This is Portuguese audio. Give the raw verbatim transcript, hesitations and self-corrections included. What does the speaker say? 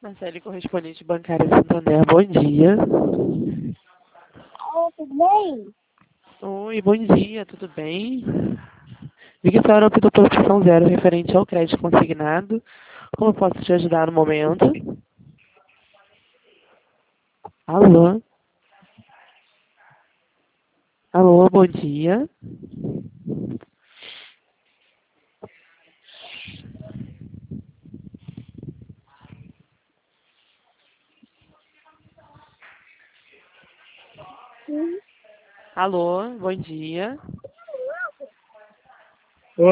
Marcele, correspondente bancária Santander, bom dia. Oi, tudo bem? Oi, bom dia, tudo bem? Vi que a senhora optou pela opção zero referente ao crédito consignado. Como eu posso te ajudar no momento? Alô? Alô, bom dia. Sim. Alô, bom dia.